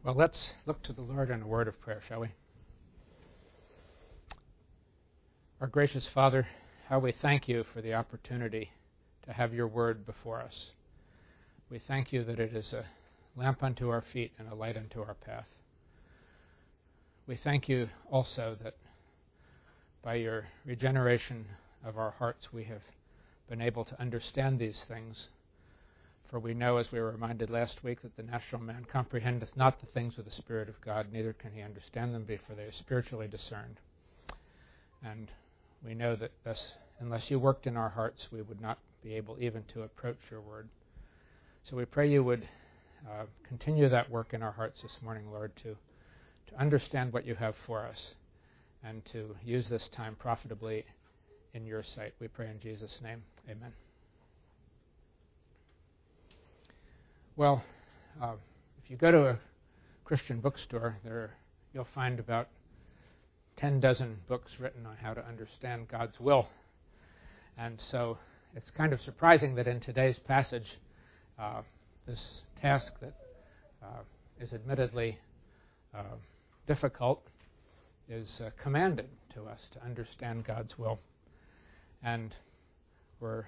Well, let's look to the Lord in a word of prayer, shall we? Our gracious Father, how we thank you for the opportunity to have your word before us. We thank you that it is a lamp unto our feet and a light unto our path. We thank you also that by your regeneration of our hearts we have been able to understand these things. For we know, as we were reminded last week, that the natural man comprehendeth not the things of the Spirit of God, neither can he understand them, for they are spiritually discerned. And we know that thus, unless you worked in our hearts, we would not be able even to approach your word. So we pray you would continue that work in our hearts this morning, Lord, to understand what you have for us and to use this time profitably in your sight. We pray in Jesus' name. Amen. Well, if you go to a Christian bookstore, you'll find about 10 dozen books written on how to understand God's will. And so it's kind of surprising that in today's passage, this task that is admittedly difficult is commanded to us to understand God's will. And we're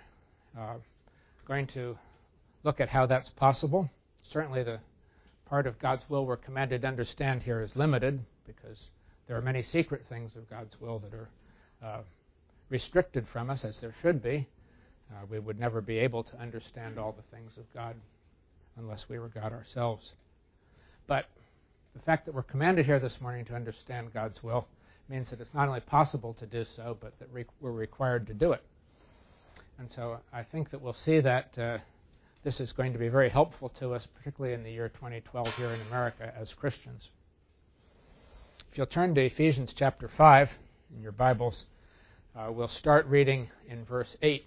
going to look at how that's possible. Certainly the part of God's will we're commanded to understand here is limited, because there are many secret things of God's will that are restricted from us, as there should be. We would never be able to understand all the things of God unless we were God ourselves. But the fact that we're commanded here this morning to understand God's will means that it's not only possible to do so, but that we're required to do it. And so I think that we'll see that this is going to be very helpful to us, particularly in the year 2012 here in America as Christians. If you'll turn to Ephesians chapter 5 in your Bibles, we'll start reading in verse 8,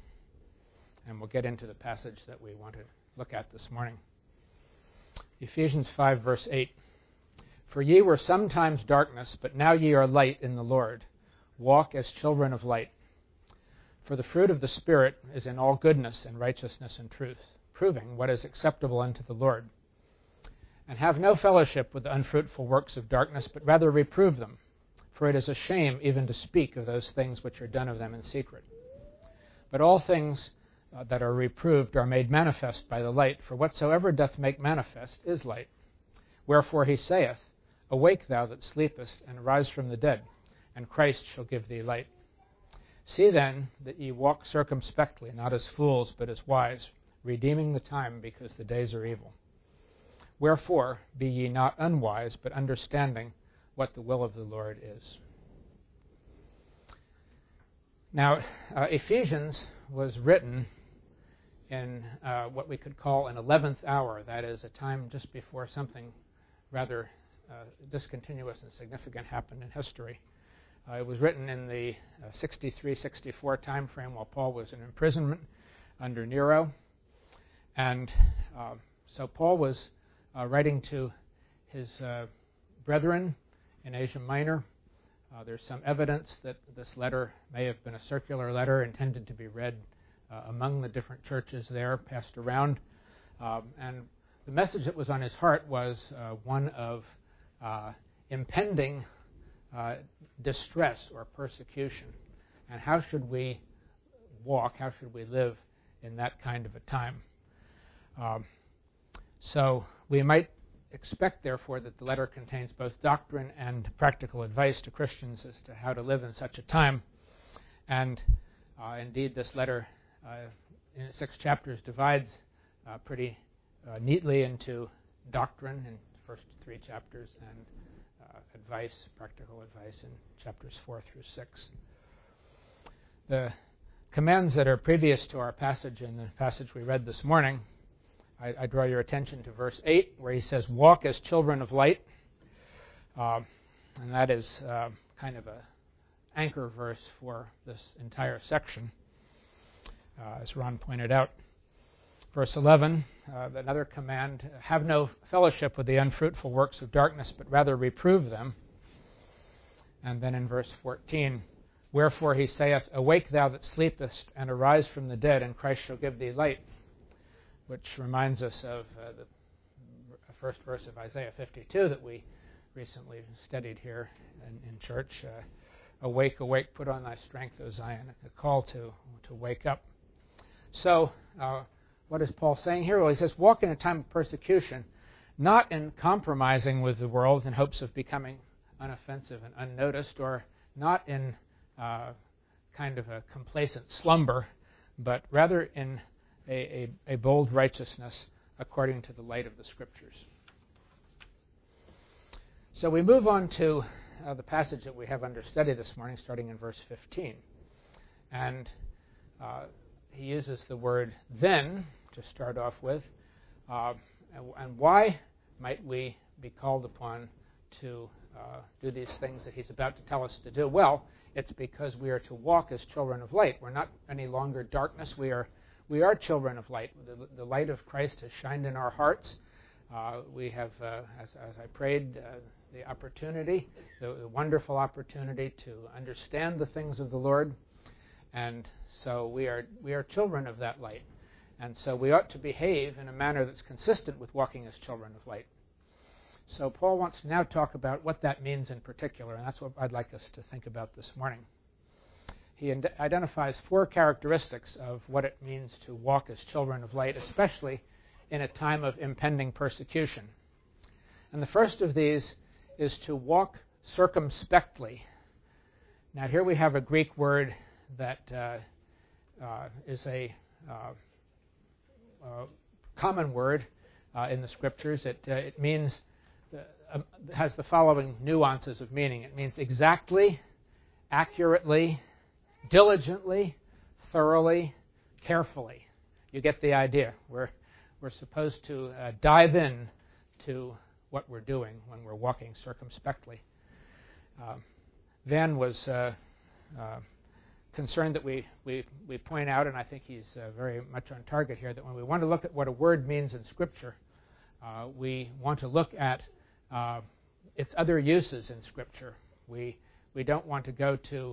and we'll get into the passage that we want to look at this morning. Ephesians 5, verse 8. For ye were sometimes darkness, but now ye are light in the Lord. Walk as children of light. For the fruit of the Spirit is in all goodness and righteousness and truth, proving what is acceptable unto the Lord. And have no fellowship with the unfruitful works of darkness, but rather reprove them. For it is a shame even to speak of those things which are done of them in secret. But all things that are reproved are made manifest by the light, for whatsoever doth make manifest is light. Wherefore he saith, Awake thou that sleepest, and arise from the dead, and Christ shall give thee light. See then that ye walk circumspectly, not as fools, but as wise, redeeming the time, because the days are evil. Wherefore be ye not unwise, but understanding what the will of the Lord is. Now, Ephesians was written in what we could call an 11th hour, that is, a time just before something rather discontinuous and significant happened in history. It was written in the 63-64 time frame while Paul was in imprisonment under Nero. And so Paul was writing to his brethren in Asia Minor. There's some evidence that this letter may have been a circular letter intended to be read among the different churches there, passed around. And the message that was on his heart was one of impending distress or persecution. And how should we walk, how should we live in that kind of a time? So we might expect, therefore, that the letter contains both doctrine and practical advice to Christians as to how to live in such a time. And indeed, this letter in 6 chapters divides pretty neatly into doctrine in the first 3 chapters and advice, practical advice, in chapters 4 through 6. The commands that are previous to our passage in the passage we read this morning, I draw your attention to verse 8, where he says, Walk as children of light. And that is kind of an anchor verse for this entire section, as Ron pointed out. Verse 11, another command, have no fellowship with the unfruitful works of darkness, but rather reprove them. And then in verse 14, wherefore he saith, Awake thou that sleepest, and arise from the dead, and Christ shall give thee light. Which reminds us of the first verse of Isaiah 52 that we recently studied here in church. Awake, awake, put on thy strength, O Zion. A call to wake up. So, what is Paul saying here? Well, he says, walk in a time of persecution, not in compromising with the world in hopes of becoming unoffensive and unnoticed, or not in kind of a complacent slumber, but rather in a bold righteousness according to the light of the Scriptures. So we move on to the passage that we have under study this morning, starting in verse 15. And he uses the word then to start off with. And why might we be called upon to do these things that he's about to tell us to do? Well, it's because we are to walk as children of light. We're not any longer darkness. We are children of light. The light of Christ has shined in our hearts. We have, as I prayed, the opportunity, the wonderful opportunity to understand the things of the Lord. And so we are children of that light. And so we ought to behave in a manner that's consistent with walking as children of light. So Paul wants to now talk about what that means in particular, and that's what I'd like us to think about this morning. He identifies 4 characteristics of what it means to walk as children of light, especially in a time of impending persecution. And the first of these is to walk circumspectly. Now here we have a Greek word that is a common word in the Scriptures. It means, has the following nuances of meaning. It means exactly, accurately, diligently, thoroughly, carefully. You get the idea. We're supposed to dive in to what we're doing when we're walking circumspectly. Van was concerned that we point out, and I think he's very much on target here, that when we want to look at what a word means in Scripture, we want to look at its other uses in Scripture. We don't want to go to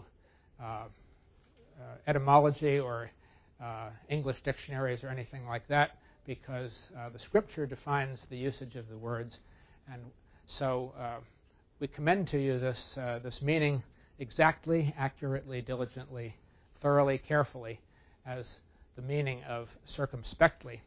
etymology or English dictionaries or anything like that, because the Scripture defines the usage of the words. And so we commend to you this meaning exactly, accurately, diligently, thoroughly, carefully, as the meaning of circumspectly.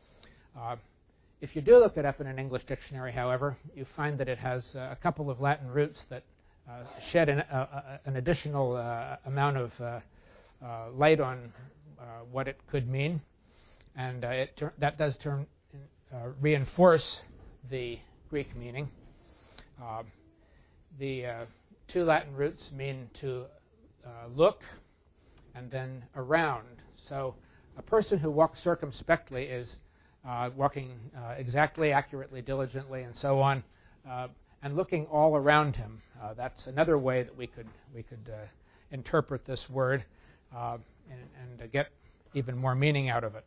If you do look it up in an English dictionary, however, you find that it has a couple of Latin roots that shed an additional amount of light on what it could mean, and that does reinforce the Greek meaning. The 2 Latin roots mean to look and then around. So a person who walks circumspectly is walking exactly, accurately, diligently, and so on, and looking all around him. That's another way that we could interpret this word and get even more meaning out of it.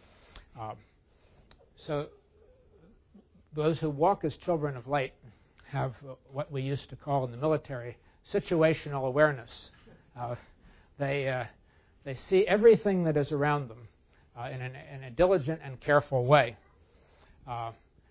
So those who walk as children of light have what we used to call in the military situational awareness. They see everything that is around them in a diligent and careful way. I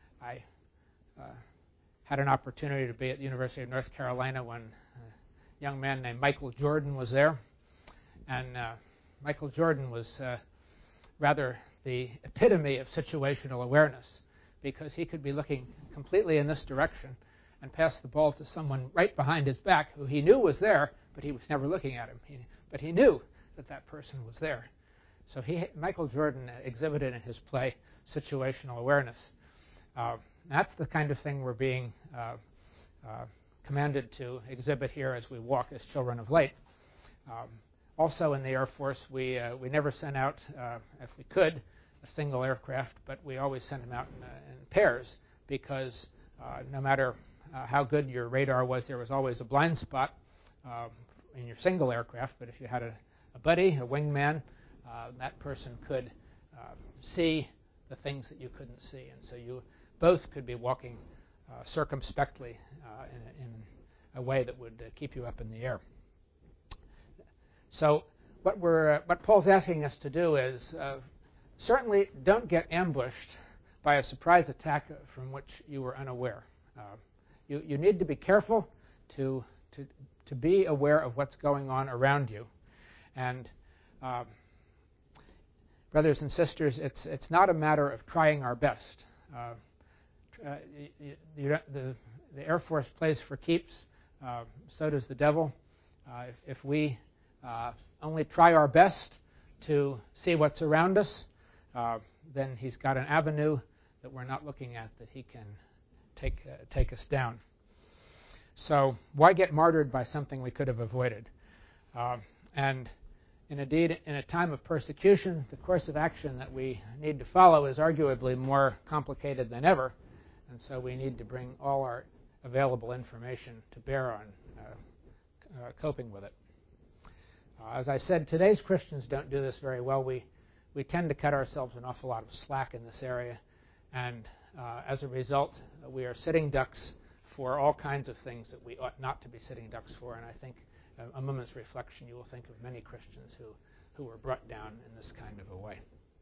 had an opportunity to be at the University of North Carolina when a young man named Michael Jordan was there. And Michael Jordan was rather the epitome of situational awareness, because he could be looking completely in this direction and pass the ball to someone right behind his back who he knew was there, but he was never looking at him. But he knew that person was there. So Michael Jordan exhibited in his play situational awareness. That's the kind of thing we're being commanded to exhibit here as we walk as children of light. Also in the Air Force, we never sent out, if we could, a single aircraft, but we always sent them out in pairs, because no matter how good your radar was, there was always a blind spot in your single aircraft. But if you had a buddy, a wingman, that person could see the things that you couldn't see. And so you both could be walking circumspectly in a way that would keep you up in the air. So what Paul's asking us to do is certainly don't get ambushed by a surprise attack from which you were unaware. You need to be careful to be aware of what's going on around you. And brothers and sisters, it's not a matter of trying our best. The Air Force plays for keeps. So does the devil. If we only try our best to see what's around us, then he's got an avenue that we're not looking at that he can take us down. So why get martyred by something we could have avoided? And indeed, in a time of persecution, the course of action that we need to follow is arguably more complicated than ever, and so we need to bring all our available information to bear on coping with it. As I said, today's Christians don't do this very well. We tend to cut ourselves an awful lot of slack in this area, and as a result, we are sitting ducks for all kinds of things that we ought not to be sitting ducks for, and I think a moment's reflection, you will think of many Christians who were brought down in this kind of a way.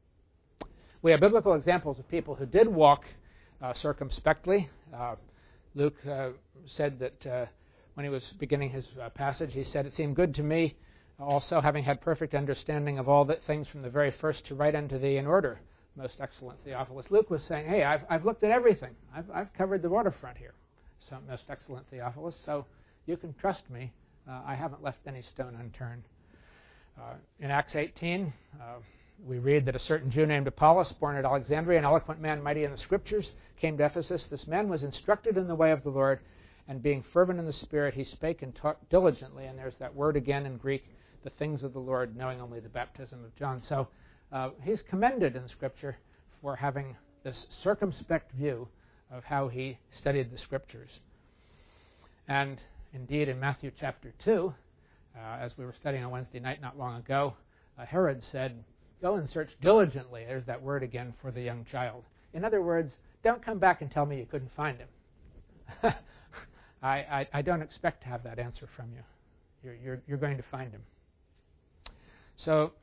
We have biblical examples of people who did walk circumspectly. Luke said that when he was beginning his passage, he said, "It seemed good to me also, having had perfect understanding of all the things from the very first, to write unto thee in order, most excellent Theophilus." Luke was saying, hey, I've looked at everything. I've covered the waterfront here, so most excellent Theophilus, so you can trust me. I haven't left any stone unturned. In Acts 18, we read that a certain Jew named Apollos, born at Alexandria, an eloquent man, mighty in the Scriptures, came to Ephesus. This man was instructed in the way of the Lord, and being fervent in the Spirit, he spake and taught diligently. And there's that word again in Greek, the things of the Lord, knowing only the baptism of John. So he's commended in Scripture for having this circumspect view of how he studied the Scriptures. And indeed, in Matthew chapter 2, as we were studying on Wednesday night not long ago, Herod said, "Go and search diligently." There's that word again for the young child. In other words, don't come back and tell me you couldn't find him. I don't expect to have that answer from you. You're going to find him. So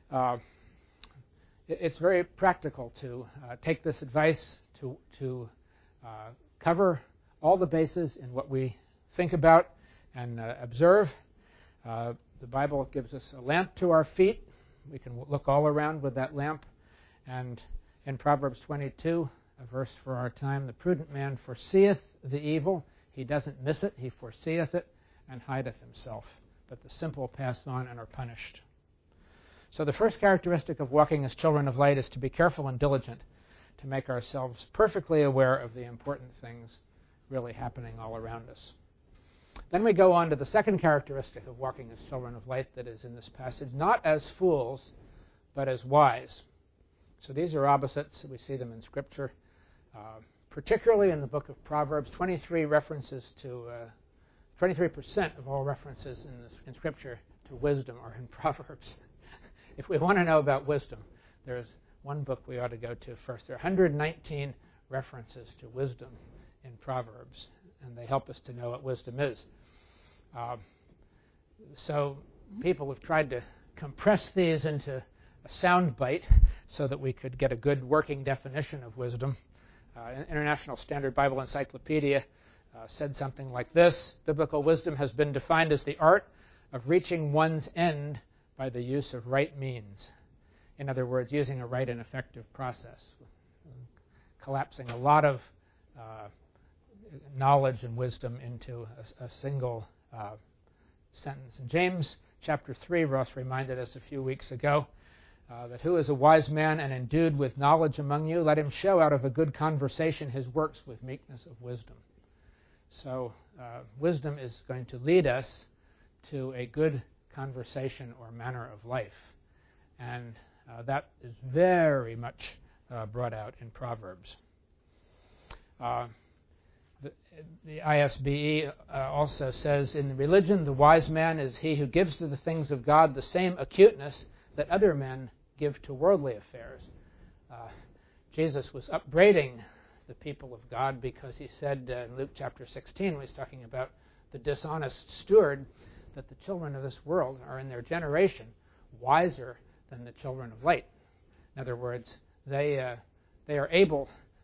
it's very practical to take this advice to cover all the bases in what we think about and observe. The Bible gives us a lamp to our feet. We can look all around with that lamp. And in Proverbs 22, a verse for our time, "The prudent man foreseeth the evil." He doesn't miss it. He foreseeth it and hideth himself. But the simple pass on and are punished. So the first characteristic of walking as children of light is to be careful and diligent, to make ourselves perfectly aware of the important things really happening all around us. Then we go on to the second characteristic of walking as children of light that is in this passage, not as fools, but as wise. So these are opposites. We see them in Scripture, particularly in the book of Proverbs. 23% of all references in Scripture to wisdom are in Proverbs. If we want to know about wisdom, there's one book we ought to go to first. There are 119 references to wisdom in Proverbs, and they help us to know what wisdom is. So people have tried to compress these into a sound bite so that we could get a good working definition of wisdom. International Standard Bible Encyclopedia said something like this: "Biblical wisdom has been defined as the art of reaching one's end by the use of right means." In other words, using a right and effective process, collapsing a lot of knowledge and wisdom into a single sentence. In James chapter 3, Ross reminded us a few weeks ago that who is a wise man and endued with knowledge among you? Let him show out of a good conversation his works with meekness of wisdom. So wisdom is going to lead us to a good conversation or manner of life. And that is very much brought out in Proverbs. The ISBE also says, "In religion, the wise man is he who gives to the things of God the same acuteness that other men give to worldly affairs." Jesus was upbraiding the people of God because he said in Luke chapter 16, when he's talking about the dishonest steward, that the children of this world are in their generation wiser than the children of light. In other words, they are able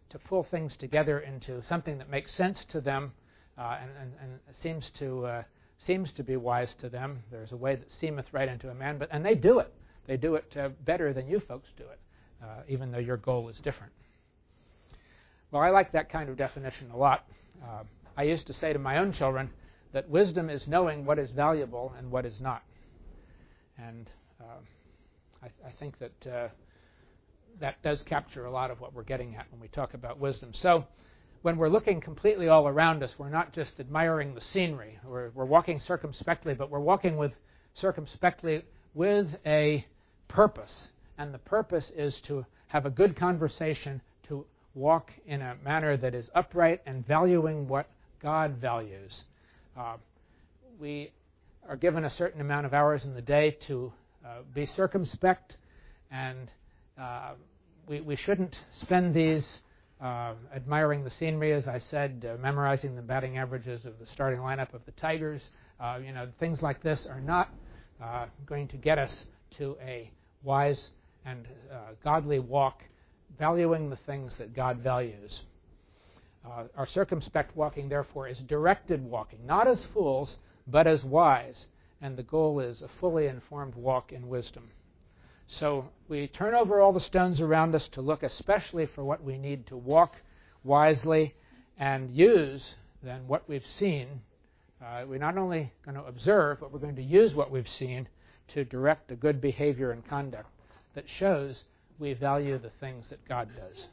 to pull things together into something that makes sense to them and seems to be wise to them. There's a way that seemeth right unto a man, and they do it. They do it better than you folks do it, even though your goal is different. Well, I like that kind of definition a lot. I used to say to my own children that wisdom is knowing what is valuable and what is not. And I think that that does capture a lot of what we're getting at when we talk about wisdom. So when we're looking completely all around us, we're not just admiring the scenery. We're walking circumspectly, but we're walking circumspectly with a purpose. And the purpose is to have a good conversation, to walk in a manner that is upright and valuing what God values. We are given a certain amount of hours in the day to be circumspect, and we shouldn't spend these admiring the scenery, as I said, memorizing the batting averages of the starting lineup of the Tigers. Things like this are not going to get us to a wise and godly walk, valuing the things that God values. Our circumspect walking, therefore, is directed walking, not as fools, but as wise. And the goal is a fully informed walk in wisdom. So we turn over all the stones around us to look especially for what we need to walk wisely and use then what we've seen. We're not only going to observe, but we're going to use what we've seen to direct a good behavior and conduct that shows we value the things that God does.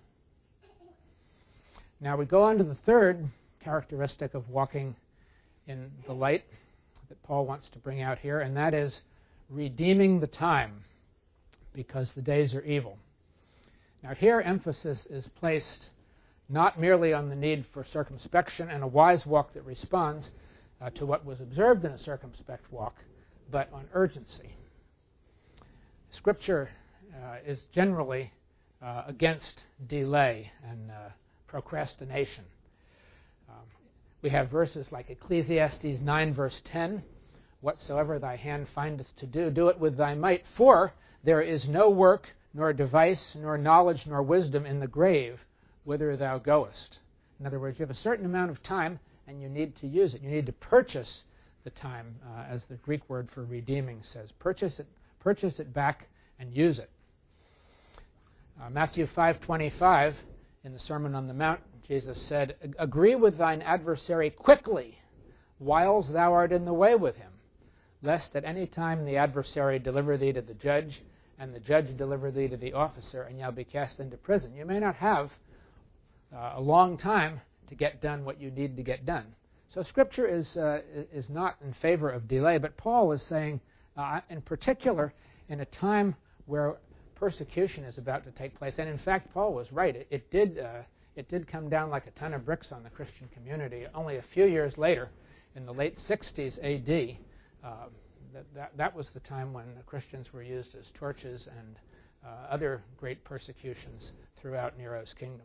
Now we go on to the third characteristic of walking in the light that Paul wants to bring out here, and that is redeeming the time, because the days are evil. Now here emphasis is placed not merely on the need for circumspection and a wise walk that responds to what was observed in a circumspect walk, but on urgency. Scripture is generally against delay and procrastination. We have verses like Ecclesiastes 9, verse 10, "Whatsoever thy hand findeth to do, do it with thy might, for there is no work, nor device, nor knowledge, nor wisdom in the grave, whither thou goest." In other words, you have a certain amount of time, and you need to use it. You need to purchase the time, as the Greek word for redeeming says. Purchase it back and use it. Matthew 5:25, in the Sermon on the Mount, Jesus said, "Agree with thine adversary quickly, whiles thou art in the way with him, lest at any time the adversary deliver thee to the judge, and the judge deliver thee to the officer, and thou be cast into prison." You may not have a long time to get done what you need to get done. So Scripture is not in favor of delay, but Paul is saying, in particular, in a time where persecution is about to take place, and in fact, Paul was right. It did come down like a ton of bricks on the Christian community. Only a few years later, in the late 60s A.D., that was the time when the Christians were used as torches and other great persecutions throughout Nero's kingdom.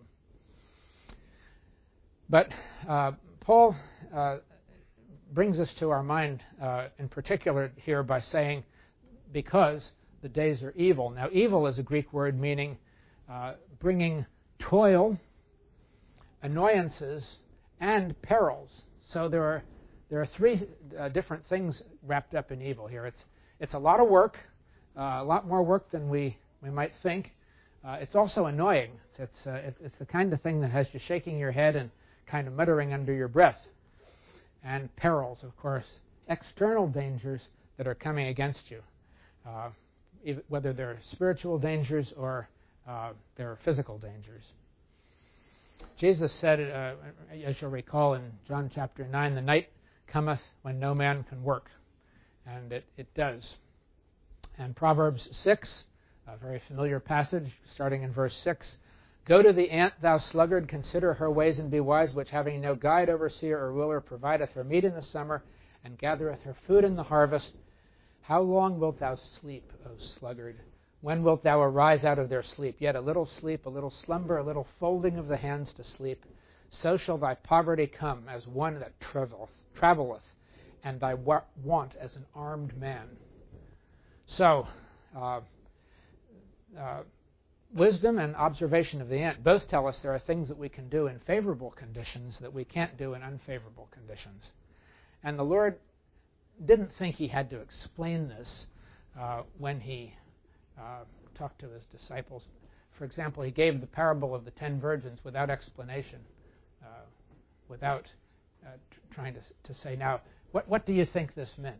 But Paul brings us to our mind in particular here by saying, because the days are evil. Now, evil is a Greek word meaning bringing toil, annoyances, and perils. So there are three different things wrapped up in evil here. It's a lot of work, a lot more work than we might think. It's also annoying. It's the kind of thing that has you shaking your head and kind of muttering under your breath. And perils, of course, external dangers that are coming against you, whether they're spiritual dangers or they're physical dangers. Jesus said, as you'll recall in John chapter 9, "The night cometh when no man can work." And it does. And Proverbs 6, a very familiar passage, starting in verse 6, "Go to the ant, thou sluggard, consider her ways and be wise, which having no guide, overseer, or ruler, provideth her meat in the summer, and gathereth her food in the harvest. How long wilt thou sleep, O sluggard? When wilt thou arise out of their sleep? Yet a little sleep, a little slumber, a little folding of the hands to sleep. So shall thy poverty come as one that travelleth, and thy want as an armed man." So, wisdom and observation of the ant both tell us there are things that we can do in favorable conditions that we can't do in unfavorable conditions. And the Lord didn't think he had to explain this when he talked to his disciples. For example, he gave the parable of the 10 virgins without explanation, without trying to say, now, what do you think this meant?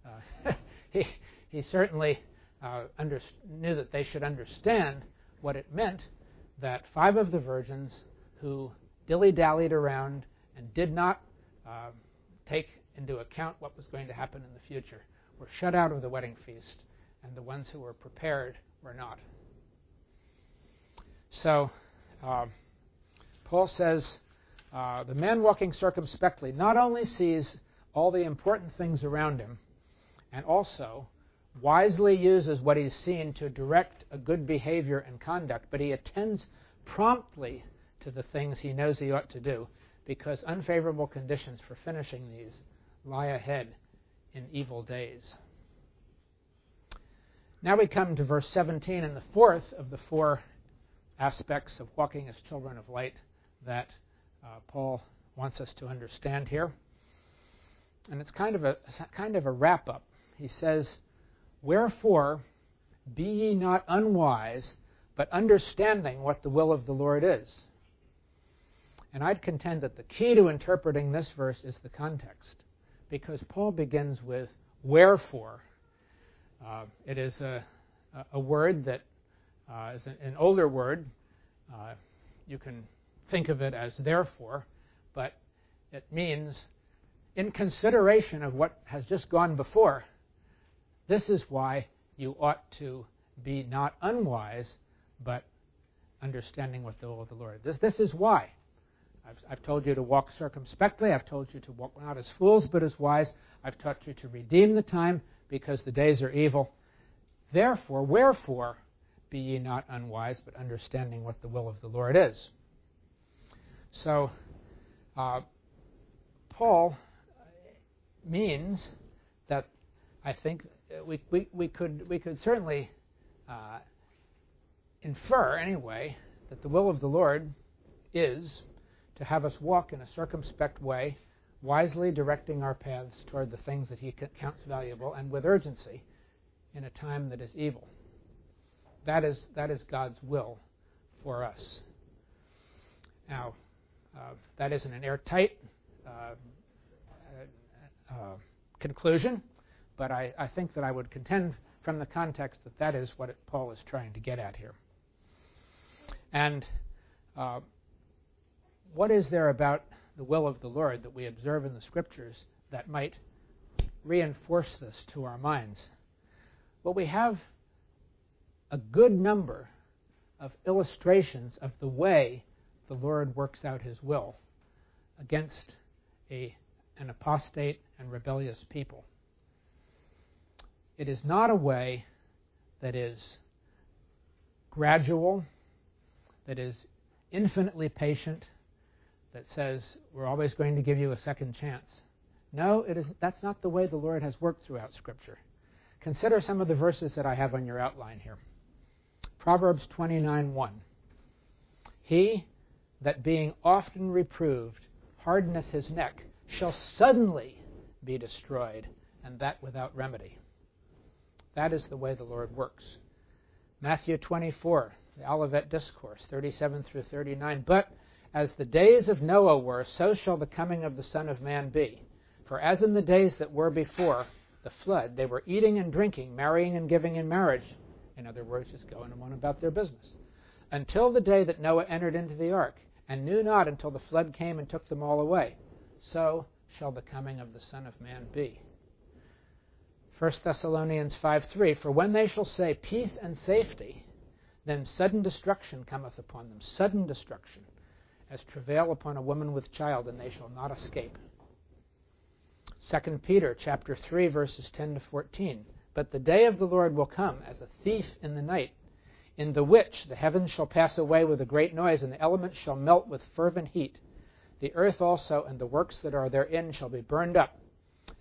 He certainly knew that they should understand what it meant that 5 of the virgins who dilly-dallied around and did not take into account what was going to happen in the future were shut out of the wedding feast, and the ones who were prepared were not. So Paul says, the man walking circumspectly not only sees all the important things around him, and also wisely uses what he's seen to direct a good behavior and conduct, but he attends promptly to the things he knows he ought to do, because unfavorable conditions for finishing these lie ahead in evil days. Now we come to verse 17, and the fourth of the 4 aspects of walking as children of light that Paul wants us to understand here. And it's kind of a wrap-up. He says, "Wherefore be ye not unwise, but understanding what the will of the Lord is." And I'd contend that the key to interpreting this verse is the context, because Paul begins with wherefore. It is a word that is an older word. You can think of it as therefore, but it means in consideration of what has just gone before, this is why you ought to be not unwise, but understanding what the will of the Lord is. This is why. I've told you to walk circumspectly. I've told you to walk not as fools, but as wise. I've taught you to redeem the time, because the days are evil. Therefore, wherefore be ye not unwise, but understanding what the will of the Lord is. So, Paul means that I think we could certainly infer anyway that the will of the Lord is to have us walk in a circumspect way, wisely directing our paths toward the things that he counts valuable, and with urgency in a time that is evil. That is God's will for us. Now, that isn't an airtight conclusion, but I think that I would contend from the context that is what Paul is trying to get at here. And what is there about the will of the Lord that we observe in the Scriptures that might reinforce this to our minds? Well, we have a good number of illustrations of the way the Lord works out his will against an apostate and rebellious people. It is not a way that is gradual, that is infinitely patient, that says we're always going to give you a second chance. No, that's not the way the Lord has worked throughout Scripture. Consider some of the verses that I have on your outline here. Proverbs 29:1. He that being often reproved hardeneth his neck shall suddenly be destroyed, and that without remedy. That is the way the Lord works. Matthew 24, the Olivet Discourse, 37 through 39. But as the days of Noah were, so shall the coming of the Son of Man be. For as in the days that were before the flood, they were eating and drinking, marrying and giving in marriage. In other words, just going on about their business. Until the day that Noah entered into the ark, and knew not until the flood came and took them all away. So shall the coming of the Son of Man be. 1 Thessalonians 5:3. For when they shall say peace and safety, then sudden destruction cometh upon them. Sudden destruction, as travail upon a woman with child, and they shall not escape. 2 Peter chapter 3, verses 10 to 14. But the day of the Lord will come as a thief in the night, in the which the heavens shall pass away with a great noise, and the elements shall melt with fervent heat. The earth also and the works that are therein shall be burned up.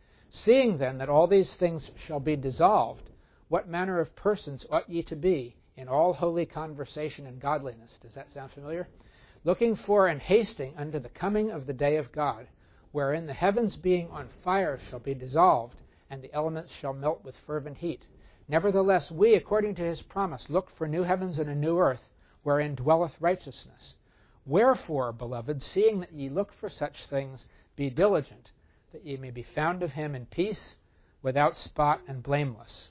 Seeing then that all these things shall be dissolved, what manner of persons ought ye to be in all holy conversation and godliness. Does that sound familiar? Looking for and hasting unto the coming of the day of God, wherein the heavens being on fire shall be dissolved, and the elements shall melt with fervent heat. Nevertheless, we, according to his promise, look for new heavens and a new earth, wherein dwelleth righteousness. Wherefore, beloved, seeing that ye look for such things, be diligent, that ye may be found of him in peace, without spot and blameless.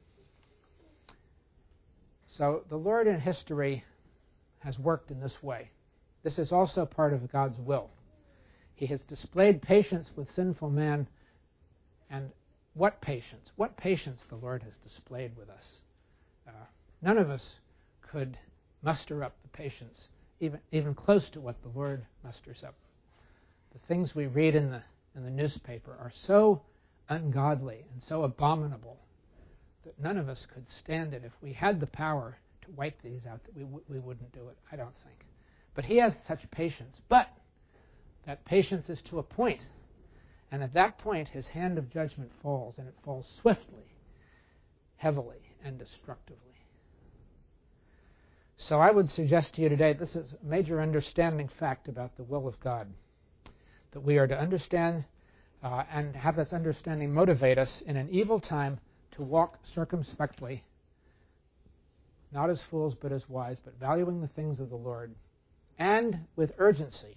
So the Lord in history has worked in this way. This is also part of God's will. He has displayed patience with sinful man. And what patience? What patience the Lord has displayed with us. None of us could muster up the patience, even close to what the Lord musters up. The things we read in the newspaper are so ungodly and so abominable that none of us could stand it. If we had the power to wipe these out, that we wouldn't do it, I don't think. But he has such patience. But that patience is to a point. And at that point, his hand of judgment falls, and it falls swiftly, heavily, and destructively. So I would suggest to you today, this is a major understanding fact about the will of God, that we are to understand and have this understanding motivate us in an evil time to walk circumspectly, not as fools but as wise, but valuing the things of the Lord, and with urgency.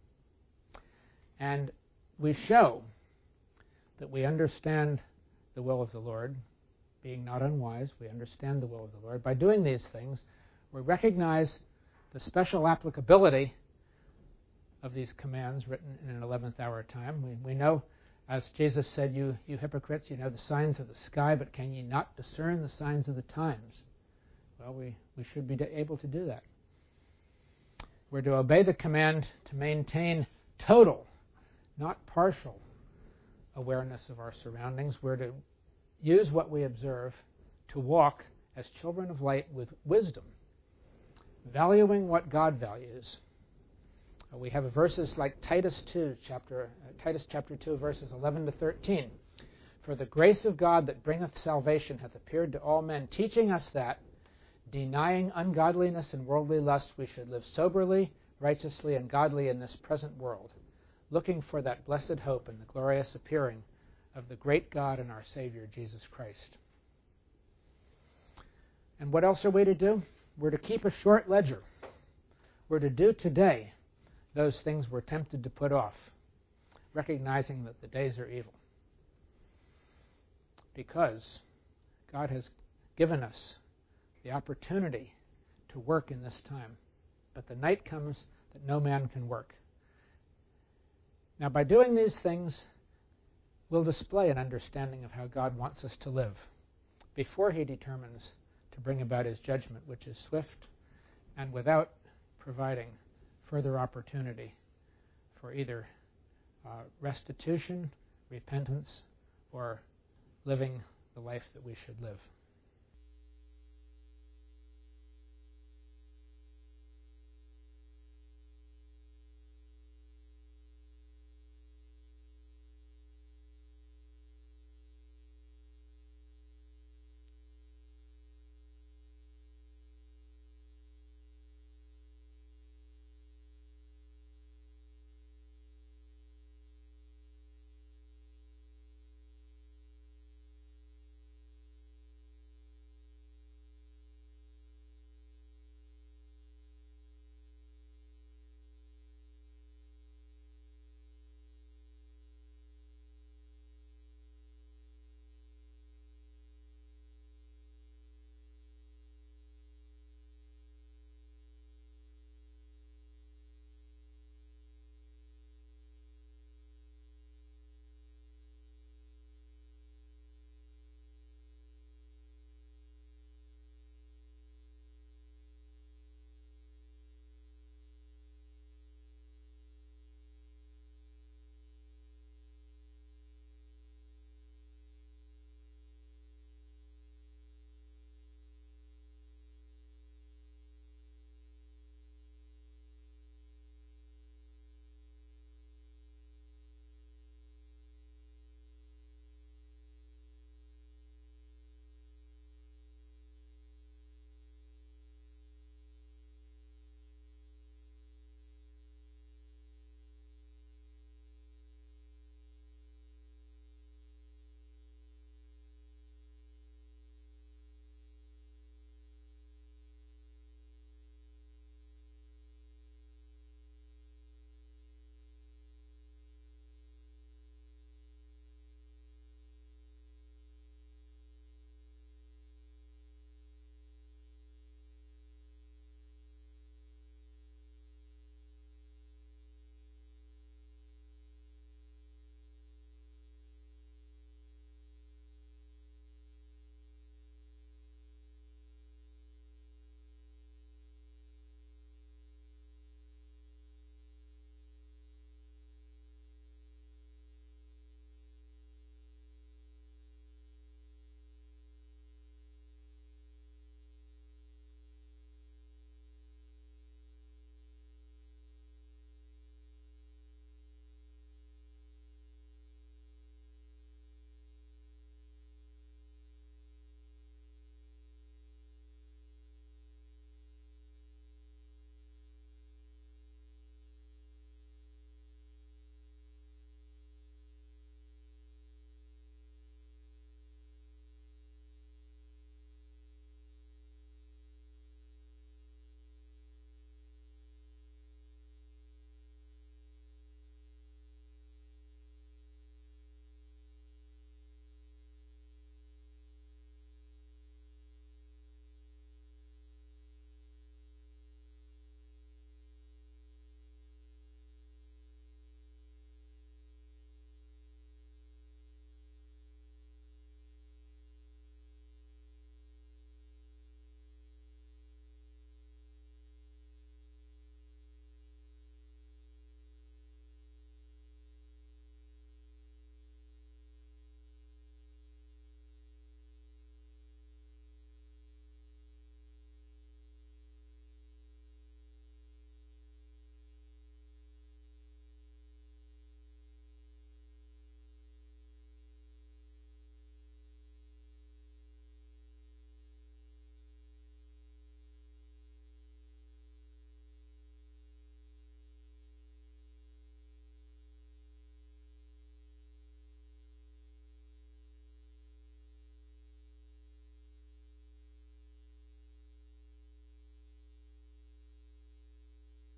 And we show that we understand the will of the Lord, being not unwise. We understand the will of the Lord. By doing these things, we recognize the special applicability of these commands written in an 11th hour time. We know, as Jesus said, you hypocrites, you know the signs of the sky, but can ye not discern the signs of the times? Well, we should be able to do that. We're to obey the command to maintain total, not partial, awareness of our surroundings. We're to use what we observe to walk as children of light with wisdom, valuing what God values. We have verses like Titus chapter 2, verses 11 to 13. For the grace of God that bringeth salvation hath appeared to all men, teaching us that, denying ungodliness and worldly lust, we should live soberly, righteously, and godly in this present world, looking for that blessed hope and the glorious appearing of the great God and our Savior, Jesus Christ. And what else are we to do? We're to keep a short ledger. We're to do today those things we're tempted to put off, recognizing that the days are evil. Because God has given us the opportunity to work in this time. But the night comes that no man can work. Now, by doing these things, we'll display an understanding of how God wants us to live before he determines to bring about his judgment, which is swift and without providing further opportunity for either restitution, repentance, or living the life that we should live.